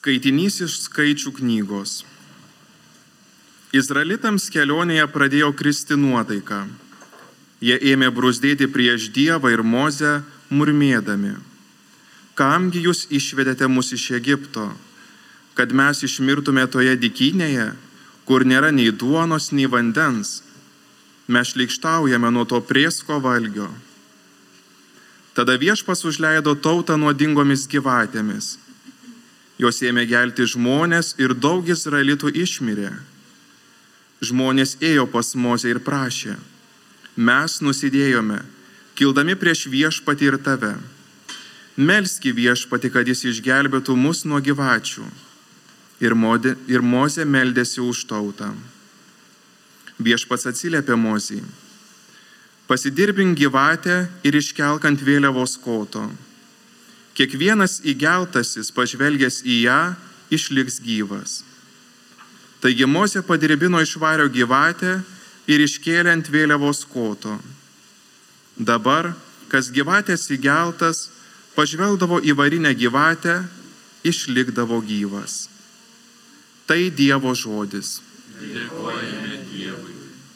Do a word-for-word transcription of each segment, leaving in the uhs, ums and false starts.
Skaitinys iš Skaičių knygos. Izraelitams kelionėje pradėjo kristi nuotaika. Jie ėmė bruzdėti prieš Dievą ir Mozę, murmėdami: Kamgi jūs išvedėte mus iš Egipto, kad mes išmirtume toje dykynėje, kur nėra nei duonos, nei vandens. Mes šleikštaujame nuo to prėsko valgio. Tada Viešpats užleido tautą nuodingomis gyvatėmis. Jos ėmė gelti žmonės ir daug izraelitų išmirė. Žmonės ėjo pas Mozę ir prašė: Mes nusidėjome, kildami prieš Viešpatį ir tave. Melski Viešpatį, kad jis išgelbėtų mus nuo gyvačių. Ir, modė, ir Mozė meldėsi už tautą. Viešpats atsiliepė Mozei: Pasidirbink gyvatę ir iškelk ant vėliavos koto. Kiekvienas įgeltasis, pažvelgęs į ją, išliks gyvas. Taigi Mozė padirbino iš vario gyvatę ir iškėlė ant vėliavos koto. Dabar, kas gyvatės įgeltas, pažvelgdavo į varinę gyvatę, išlikdavo gyvas. Tai Dievo žodis. Dėkojame Dievui.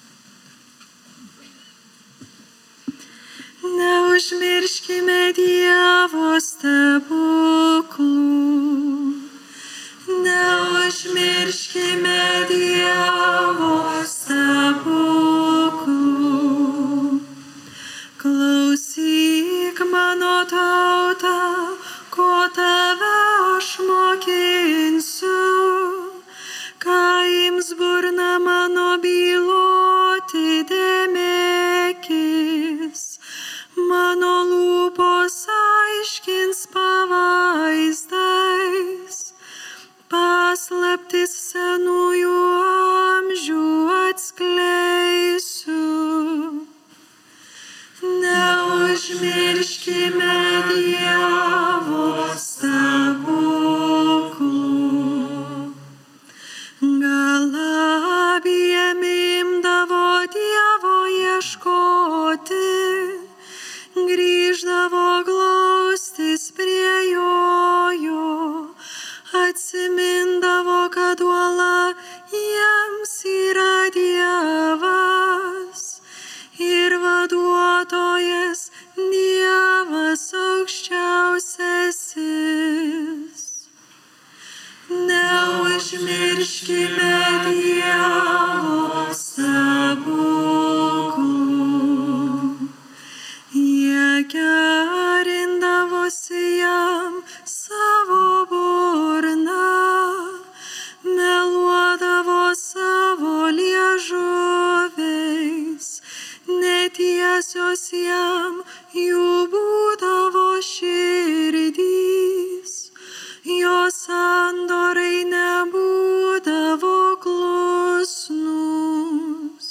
Neužmirškime Dievo stebuklų. Neužmirškime Dievo stebuklų. Klausyk mano tauta, ko tave aš mokinsiu. Ką ims burna mano byloti dėmekis. Mano lūpos aiškins pavaizdais, paslaptis senųjų amžių atskleisiu. Neužmirškime Dievo stebuklų. Gal abiem imdavo Dievo ieškoti, grįždavo glaustis prie jojo, atsimindavo, kad uola jiems yra Dievas ir vaduotojas Dievas aukščiausiasis. Neužmirškime Dievo stebuklų. Jie gerindavosi jam savo burną, meluodavo savo liežuviais, netiesios jam jų būdavo širdys, jo sandorai nebūdavo klusnūs.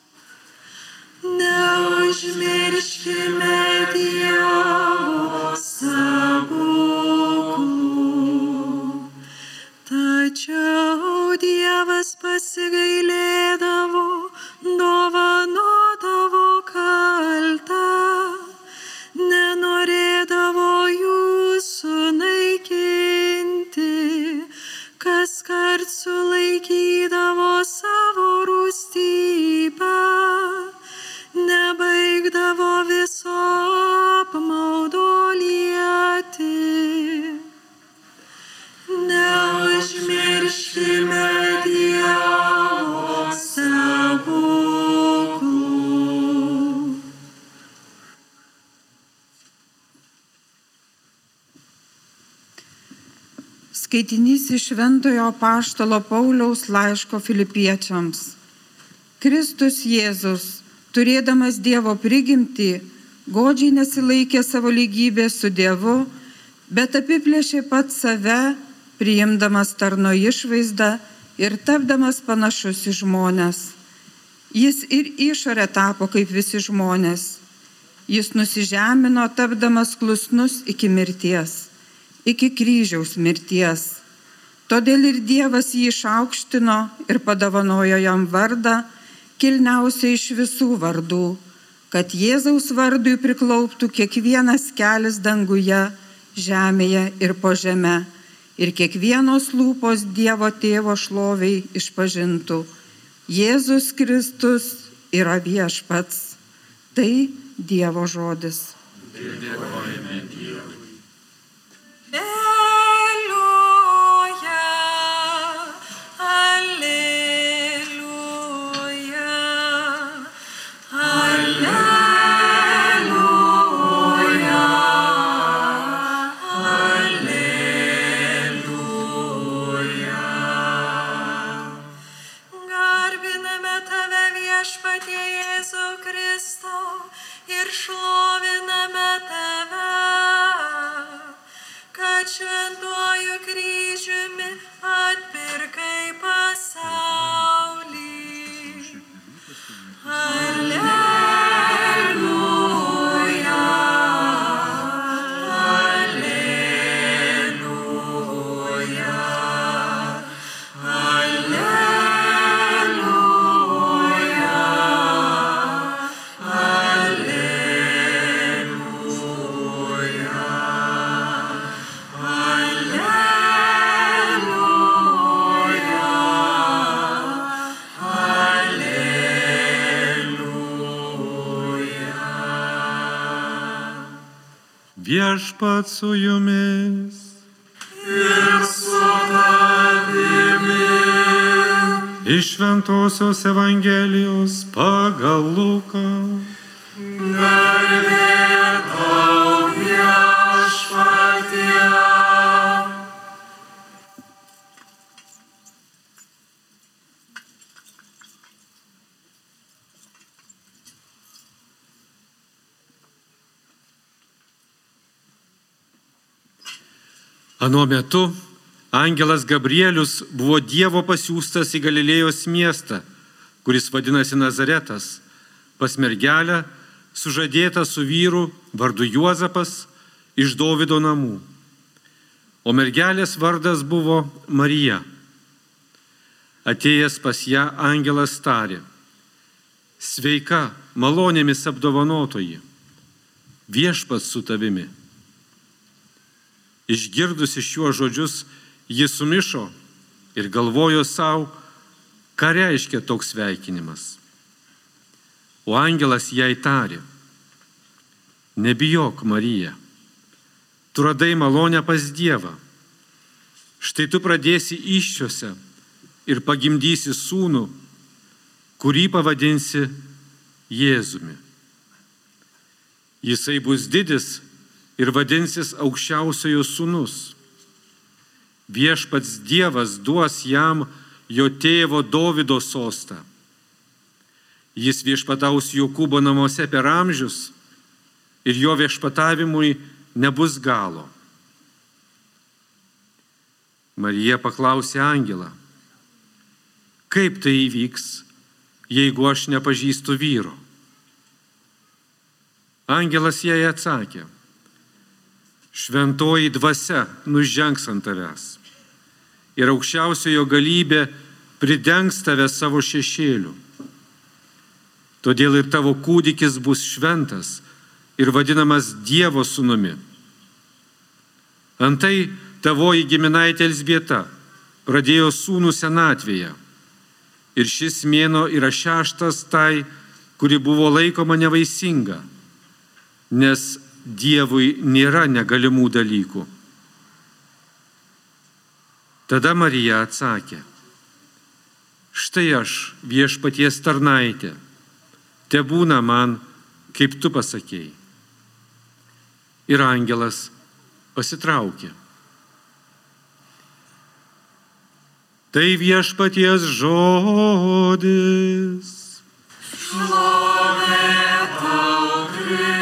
Neužmirškime Dievo stebuklų. Tačiau Dievas pasigailėdavo, dovanodavo kaltą, nenorėdavo jūsų naikinti, kaskart sulaikydavo savo rūstybę, nebaigdavo viso apmaudo lieti. Neužmirškime Dievo stebuklų. Skaitinys iš Šventojo apaštalo Pauliaus laiško Filipiečiams. Kristus Jėzus, turėdamas Dievo prigimtį, godžiai nesilaikė savo lygybės su Dievu, bet apiplėšė pats save, priimdamas tarno išvaizdą ir tapdamas panašus į žmones. Jis ir išorę tapo kaip visi žmonės. Jis nusižemino, tapdamas klusnus iki mirties, iki kryžiaus mirties. Todėl ir Dievas jį išaukštino ir padovanojo jam vardą, kilniausia iš visų vardų, kad Jėzaus vardui priklauptų kiekvienas kelis danguje, žemėje ir po žeme, ir kiekvienos lūpos Dievo Tėvo šloviai išpažintų: Jėzus Kristus yra viešpats. Tai Dievo žodis. Dėkojame Dievui. Ir šloviname tave, kad šventuoju kryžiumi atpirkai pasaulį. Alleluja, alleluja, Viešpats su jumis. ir su tavimi. Iš Šventosios Evangelijos pagal Luką. Garbė tau, Viešpatie. Anuo metu angelas Gabrielius buvo Dievo pasiųstas į Galilėjos miestą, kuris vadinasi Nazaretas, pas mergelę, sužadėtą su vyru vardu Juozapas iš Dovydo namų. O mergelės vardas buvo Marija. Atėjęs pas ją angelas tarė: Sveika, malonėmis apdovanotoji, viešpats su tavimi. Išgirdusi šiuos žodžius, ji sumišo ir galvojo savo, ką reiškia toks sveikinimas. O angelas jai tarė: Nebijok, Marija, tu radai malonę pas Dievą. Štai tu pradėsi įsčiose ir pagimdysi sūnų, kurį pavadinsi Jėzumi. Jisai bus didis ir vadinsis Aukščiausiojo sūnus. Viešpats Dievas duos jam jo tėvo Dovydo sostą. Jis viešpataus Jokūbo namuose per amžius ir jo viešpatavimui nebus galo. Marija paklausė angelą: Kaip tai įvyks, jeigu aš nepažįstu vyro? Angelas jai atsakė: Šventoji dvasia nužengs ant tavęs ir aukščiausiojo galybė pridengs tave savo šešėliu. Todėl ir tavo kūdikis bus šventas ir vadinamas Dievo sūnumi. Antai tavoji giminaitė Elzbieta pradėjo sūnų senatvėje ir šis mėnuo yra šeštas tai, kuri buvo laikoma nevaisinga, nes Dievui nėra negalimų dalykų. Tada Marija atsakė: Štai aš, viešpaties tarnaitė, tebūna man, kaip tu pasakėjai. Ir angelas pasitraukė. Tai viešpaties žodis. Šlovė tau, Kristau.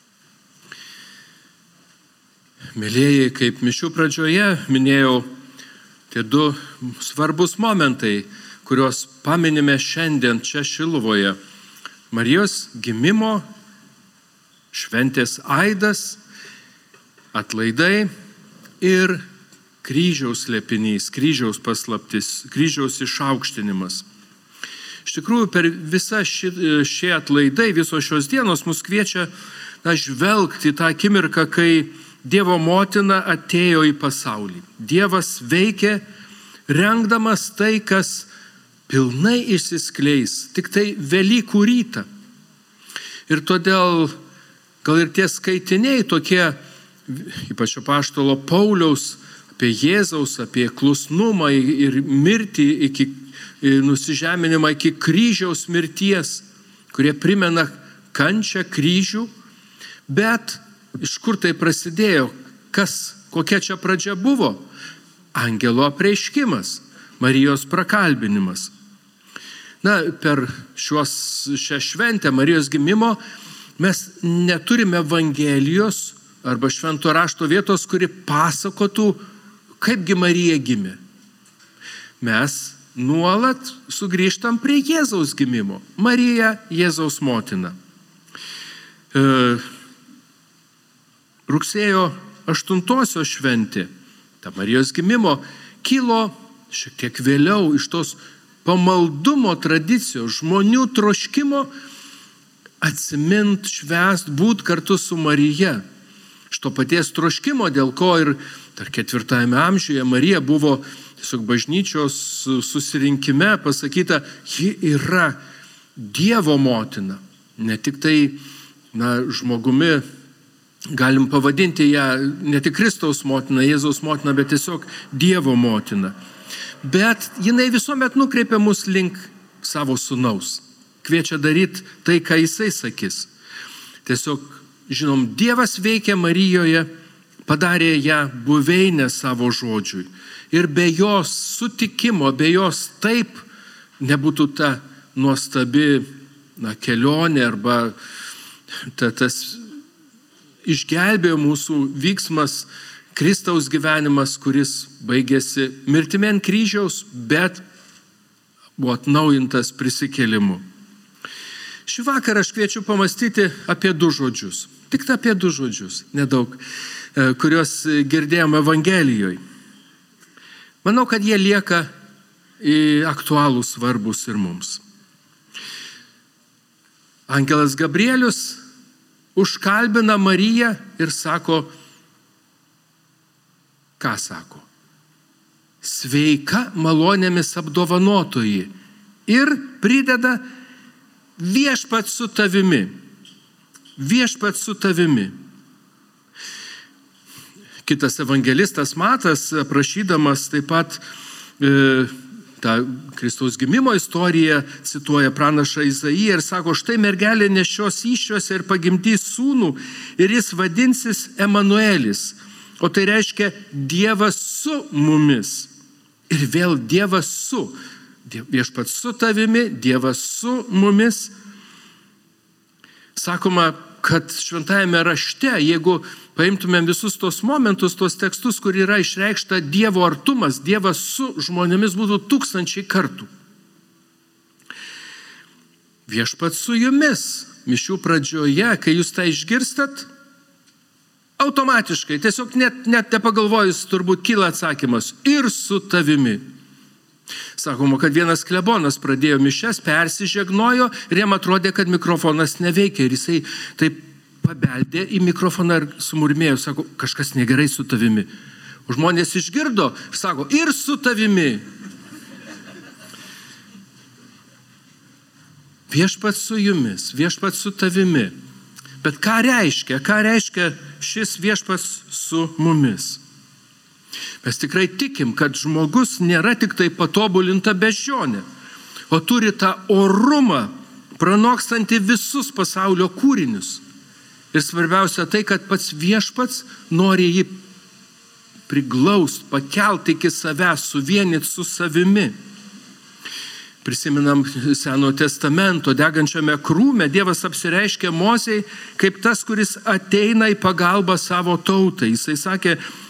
Mėlėjai, kaip mišių pradžioje minėjau, Tie du svarbus momentai, kuriuos paminime šiandien čia Šiluvoje. Marijos gimimo šventės aidas, atlaidai ir kryžiaus slėpinys, kryžiaus paslaptis, kryžiaus išaukštinimas. Iš tikrųjų, per visą ši, šie atlaidai, visos šios dienos mus kviečia na, žvelgti tą akimirką, kai Dievo motina atėjo į pasaulį. Dievas veikė, rengdamas tai, kas pilnai išsiskleis, tik tai Velykų rytą. Ir todėl gal ir tie skaitiniai tokie, ypač apaštalo Pauliaus, apie Jėzaus, apie klusnumą ir mirtį iki nusižeminimą iki kryžiaus mirties, kurie primena kančią, kryžių, bet iš kur tai prasidėjo, kas, kokia čia pradžia buvo? Angelo apreiškimas, Marijos prakalbinimas. Na, per šios, šią šventę Marijos gimimo mes neturime Evangelijos arba švento rašto vietos, kuri pasakotų, kaipgi Marija gimė. Mes nuolat sugrįžtam prie Jėzaus gimimo. Marija, Jėzaus motina. E, rugsėjo aštuntosios šventė, ta Marijos gimimo, kilo šiek tiek vėliau iš tos pamaldumo tradicijos, žmonių troškimo atsimint, švęst, būt kartu su Marija. Iš to paties troškimo, dėl ko ir dar ketvirtajame amžiuje Marija buvo tiesiog bažnyčios susirinkime pasakyta, ji yra Dievo motina. Ne tik tai na, žmogumi galim pavadinti ją ne tik Kristaus motina, Jėzaus motina, bet tiesiog Dievo motina. Bet jinai visuomet nukreipia mus link savo sūnaus. Kviečia daryti tai, ką jisai sakys. Tiesiog, žinom, Dievas veikia Marijoje, padarė ją buveinę savo žodžiui. Ir be jos sutikimo, be jos taip nebūtų ta nuostabi na, kelionė arba ta, tas išgelbėjo mūsų vyksmas, Kristaus gyvenimas, kuris baigėsi mirtimi ant kryžiaus, bet buvo atnaujintas prisikėlimu. Šį vakarą aš kviečiu pamastyti apie du žodžius. Tik apie du žodžius, nedaug, kuriuos girdėjome Evangelijoje. Manau, kad jie lieka aktualūs, svarbus ir mums. Angelas Gabrielius užkalbina Mariją ir sako, ką sako? Sveika malonėmis apdovanotoji. Ir prideda viešpats su tavimi. Viešpats su tavimi. Kitas evangelistas Matas, aprašydamas taip pat e, tą Kristaus gimimo istoriją, cituoja pranašą Izaiją ir sako, štai mergelė nešios įsčiose ir pagimdys sūnų ir jis vadinsis Emanuelis. O tai reiškia Dievas su mumis. Ir vėl Dievas su. Viešpats su tavimi, Dievas su mumis. Sakoma, kad šventajame rašte, jeigu paimtumėm visus tos momentus, tos tekstus, kur yra išreikšta Dievo artumas, Dievas su žmonėmis būtų tūkstančiai kartų. Viešpats su jumis, mišių pradžioje, kai jūs tą išgirstat, automatiškai, tiesiog net, net nepagalvojus, turbūt kyla atsakymas, ir su tavimi. Sakoma, kad vienas klebonas pradėjo mišias, persižegnojo ir jam atrodė, kad mikrofonas neveikia. Ir jisai taip pabeldė į mikrofoną ir sumurmėjo, sako, kažkas negerai su tavimi. O žmonės išgirdo ir sako, ir su tavimi. Viešpats su jumis, viešpats su tavimi. Bet ką reiškia? Ką reiškia šis viešpats su mumis? Mes tikrai tikim, kad žmogus nėra tik tai patobulinta beždžionė, o turi tą orumą, pranokstantį visus pasaulio kūrinius. Ir svarbiausia tai, kad pats viešpats nori jį priglaust, pakelt iki savęs, suvienyti su savimi. Prisimenam Senojo testamento degančiame krūme, Dievas apsireiškė Mozei kaip tas, kuris ateina į pagalbą savo tautai. Jisai sakė,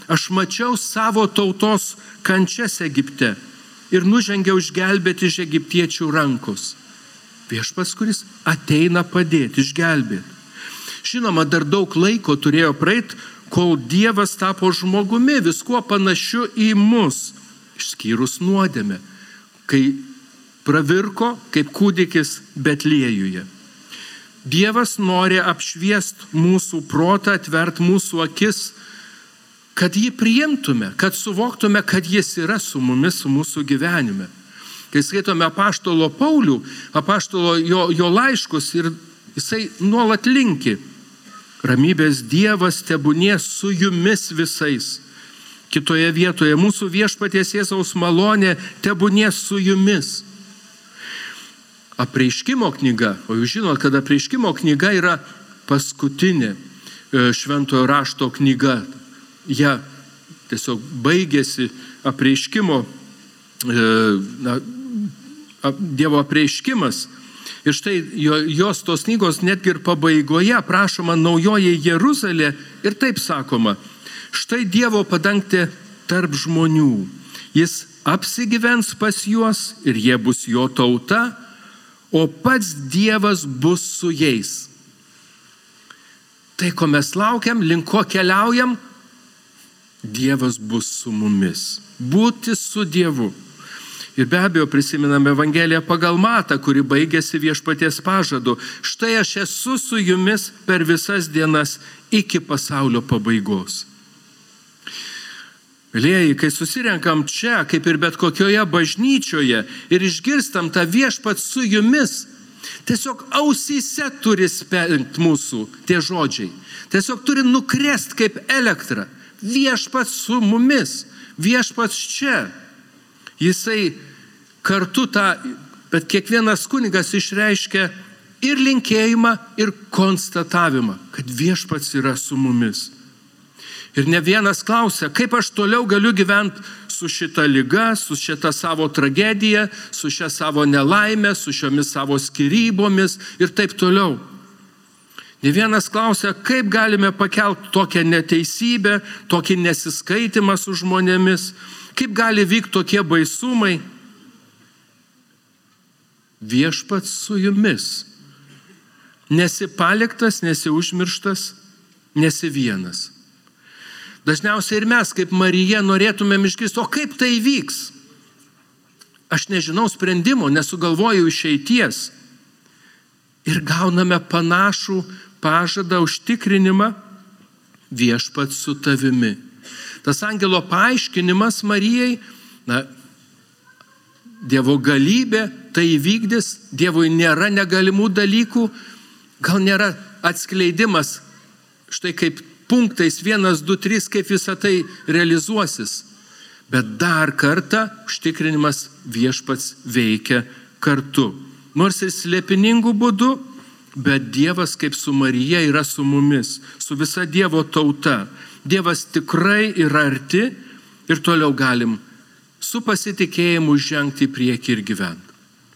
Aš mačiau savo tautos kančias Egipte ir nužengiau išgelbėti iš egiptiečių rankos. Viešpats, kuris ateina padėti, išgelbėti. Žinoma, dar daug laiko turėjo praeit, kol Dievas tapo žmogumi, viskuo panašiu į mus, išskyrus nuodėmę, kai pravirko kaip kūdikis Betliejuje. Dievas nori apšviest mūsų protą, atvert mūsų akis, kad jį priimtume, kad suvoktume, kad jis yra su mumis, su mūsų gyvenime. Kai skaitome apaštalo Paulių, apaštalo jo, jo laiškus ir jisai nuolat linki. Ramybės Dievas tebūnie su jumis visais. Kitoje vietoje mūsų viešpaties Jėzaus malonė tebūnie su jumis. Apreiškimo knyga, o jūs žinot, kad apreiškimo knyga yra paskutinė šventojo rašto knyga. Ja tiesiog baigėsi apreiškimo, na, Dievo apreiškimas. Ir štai jos tos knygos netgi ir pabaigoje prašoma naujoji Jeruzalė ir taip sakoma, štai Dievo padangtė tarp žmonių. Jis apsigyvens pas juos ir jie bus jo tauta, o pats Dievas bus su jais. Tai, ko mes laukiam, link ko keliaujam, Dievas bus su mumis. Būti su Dievu. Ir be abejo prisiminame Evangeliją pagal Matą, kuri baigėsi viešpaties pažadu. Štai aš esu su jumis per visas dienas iki pasaulio pabaigos. Mėlieji, kai susirenkam čia, kaip ir bet kokioje bažnyčioje, ir išgirstam tą viešpat su jumis, tiesiog ausyse turi spengti mūsų tie žodžiai. Tiesiog turi nukrest kaip elektra. Viešpat su mumis, viešpat čia. Jisai kartu tą, bet kiekvienas kunigas išreiškia ir linkėjimą, ir konstatavimą, kad viešpats yra su mumis. Ir ne vienas klausia, kaip aš toliau galiu gyventi su šita liga, su šita savo tragedija, su šia savo nelaime, su šiomis savo skirybomis ir taip toliau. Ne vienas klausia, kaip galime pakelti tokią neteisybę, tokį nesiskaitimą su žmonėmis, kaip gali vykti tokie baisumai. Viešpats su jumis. Nesi paliktas, nesi užmirštas, nesi vienas. Dažniausiai ir mes, kaip Marija, norėtumėm išgirsti, o kaip tai vyks? Aš nežinau sprendimo, nesugalvoju išeities. Ir gauname panašų pažadą, užtikrinimą, viešpats su tavimi. Tas angelo paaiškinimas Marijai, na, Dievo galybė tai įvykdys, Dievui nėra negalimų dalykų, gal nėra atskleidimas, štai kaip punktais vienas, du, trys, kaip visą tai realizuosis. Bet dar kartą užtikrinimas viešpats veikia kartu. Nors ir slėpiningų būdų, bet Dievas kaip su Marija yra su mumis, su visa Dievo tauta. Dievas tikrai yra arti ir toliau galim su pasitikėjimu žengti į priekį ir gyventi.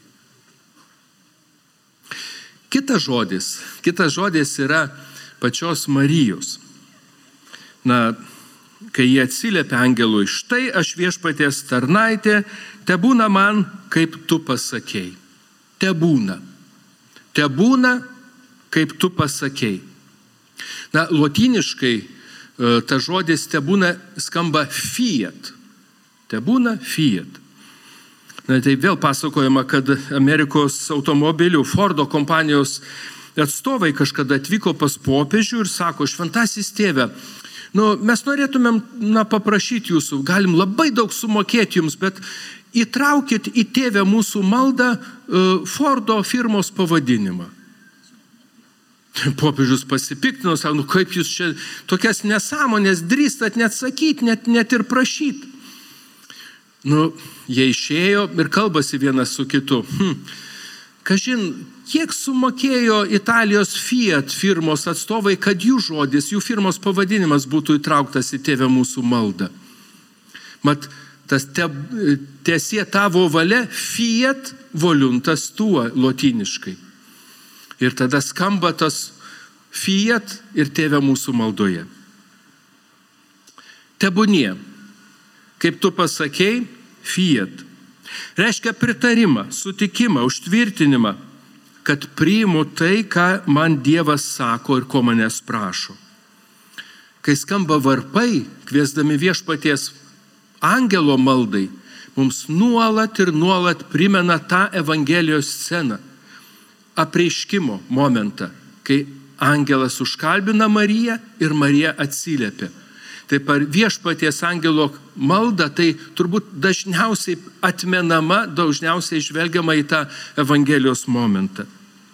Kitas žodis, kitas žodis yra pačios Marijos. Na, kai jie atsiliepia angelui, štai aš viešpaties tarnaitė, tebūna man, kaip tu pasakei. Tebūna. Tebūna, kaip tu pasakei. Na, lotyniškai ta žodis tebūna skamba fiat. Tebūna fiat. Na, tai vėl pasakojama, kad Amerikos automobilių Fordo kompanijos atstovai kažkada atvyko pas popiežių ir sako, šventasis tėve, nu, mes norėtumėm na, paprašyti jūsų, galim labai daug sumokėti jums, bet įtraukit į tėvę mūsų maldą uh, Fordo firmos pavadinimą. Popiežius pasipiktino, sako, nu kaip jūs čia tokias nesąmonės drįstat net sakyti, net, net ir prašyti. Nu, jie išėjo ir kalbasi vienas su kitu. Hm. Kažin, kiek sumokėjo Italijos Fiat firmos atstovai, kad jų žodis, jų firmos pavadinimas būtų įtrauktas į tėvę mūsų maldą. Mat, tas te, tiesie tavo valia, Fiat voluntas tuo lotyniškai. Ir tada skamba tas Fiat ir tėvė mūsų maldoje. Tebūnie, kaip tu pasakei, fiat. Reiškia pritarimą, sutikimą, užtvirtinimą, kad priimu tai, ką man Dievas sako ir ko manęs prašo. Kai skamba varpai, kviesdami viešpaties angelo maldai, mums nuolat ir nuolat primena tą Evangelijos sceną, apreiškimo momentą, kai angelas užkalbina Mariją ir Marija atsiliepia. Taip ar viešpaties angelo malda, tai turbūt dažniausiai atmenama, dažniausiai žvelgiama į tą Evangelijos momentą.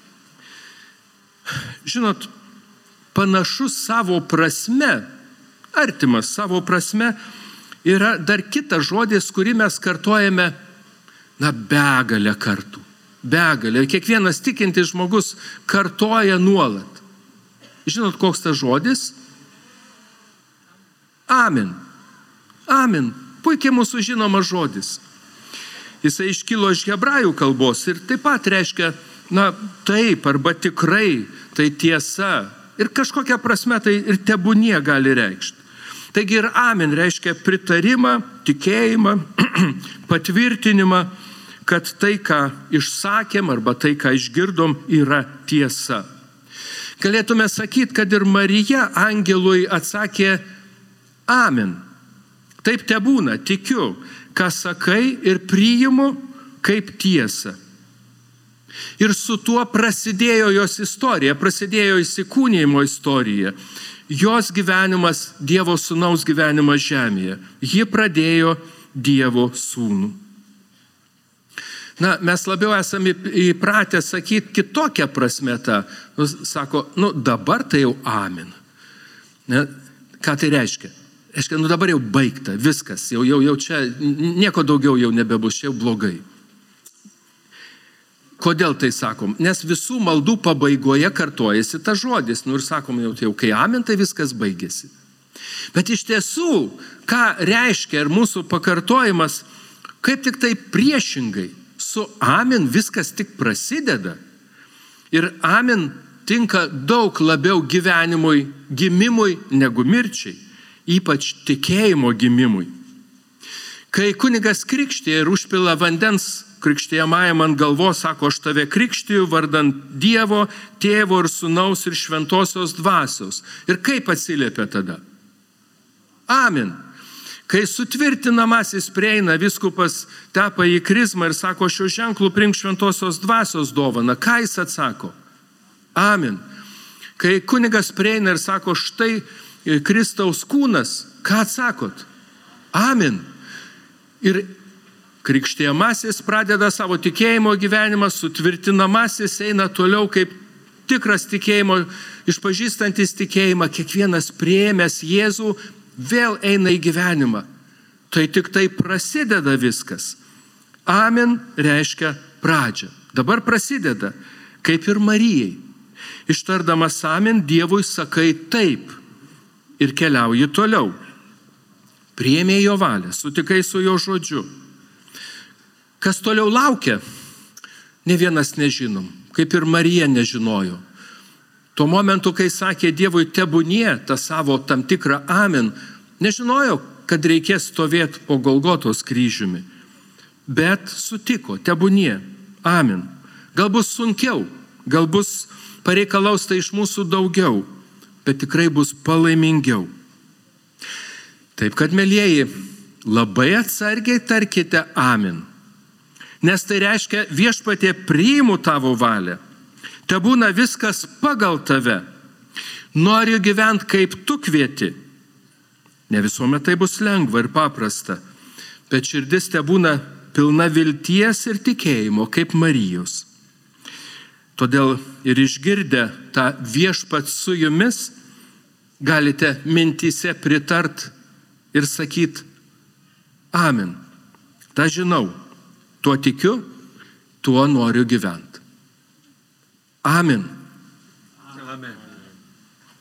Žinot, panašus savo prasme, artimas savo prasme, yra dar kitas žodis, kurį mes kartojame, na, begalę kartų. Begalę. Kiekvienas tikintis žmogus kartoja nuolat. Žinot, koks tas žodis? Amen. Amen. Puikiai mūsų žinomas žodis. Jisai iškilo iš hebrajų kalbos ir taip pat reiškia, na, taip arba tikrai, tai tiesa. Ir kažkokia prasme tai ir tebūnie gali reikšti. Taigi ir amen reiškia pritarimą, tikėjimą, patvirtinimą, kad tai, ką išsakėm arba tai, ką išgirdom, yra tiesa. Galėtume sakyti, kad ir Marija angelui atsakė amen. Taip tebūna, tikiu, ką sakai ir priimu kaip tiesą. Ir su tuo prasidėjo jos istorija, prasidėjo įsikūnijimo istorija. Jos gyvenimas, Dievo sūnaus gyvenimas žemėje. Ji pradėjo Dievo sūnų. Na, mes labiau esame įpratę sakyti kitokią prasme tą. Sako, nu dabar tai jau amen. Ne? Ką tai reiškia? Reiškia, nu dabar jau baigta, viskas, jau, jau, jau čia nieko daugiau jau nebebus, čia jau blogai. Kodėl tai sakom? Nes visų maldų pabaigoje kartojasi tas žodis. Nu ir sakom, jau, jau kai amen, tai viskas baigėsi. Bet iš tiesų, ką reiškia ir mūsų pakartojimas, kaip tik tai priešingai. Su amen viskas tik prasideda. Ir amen tinka daug labiau gyvenimui, gimimui negu mirčiai. Ypač tikėjimo gimimui. Kai kunigas krikštija ir užpila vandens krikštijamajam ant galvos, sako, aš tave krikštiju vardant Dievo, Tėvo ir Sūnaus ir Šventosios dvasios. Ir kaip atsiliepia tada? Amen. Kai sutvirtinamasis prieina, viskupas tepa į krizmą ir sako, šiuo ženklu priimk Šventosios dvasios dovaną. Ką jis atsako? Amen. Kai kunigas prieina ir sako, štai Kristaus kūnas, ką atsakot? Amen. Ir krikštijamasis pradeda savo tikėjimo gyvenimą, sutvirtinamasis eina toliau kaip tikras tikėjimo, išpažįstantis tikėjimą, kiekvienas priėmęs Jėzų vėl eina į gyvenimą. Tai tik tai prasideda viskas. Amen reiškia pradžią. Dabar prasideda, kaip ir Marijai. Ištardamas amen, Dievui sakai taip. Ir keliauji toliau. Priėmė jo valią, sutikai su jo žodžiu. Kas toliau laukia, ne vienas nežinom, kaip ir Marija nežinojo. Tuo momentu, kai sakė Dievui tebūnie tą savo tam tikrą amen, nežinojo, kad reikės stovėti po Golgotos kryžiumi. Bet sutiko, tebūnie, amen. Gal bus sunkiau, gal bus pareikalaus tai iš mūsų daugiau, bet tikrai bus palaimingiau. Taip kad, mielieji, labai atsargiai tarkite amen. Nes tai reiškia, viešpatie priimu tavo valią. Tebūna viskas pagal tave. Noriu gyventi kaip tu kvieti. Ne visuomet tai bus lengva ir paprasta, bet širdis tebūna pilna vilties ir tikėjimo kaip Marijos. Todėl ir išgirdę tą viešpat su jumis, galite mintyse pritart ir sakyti amen. Ta žinau, tuo tikiu, tuo noriu gyventi. Amen.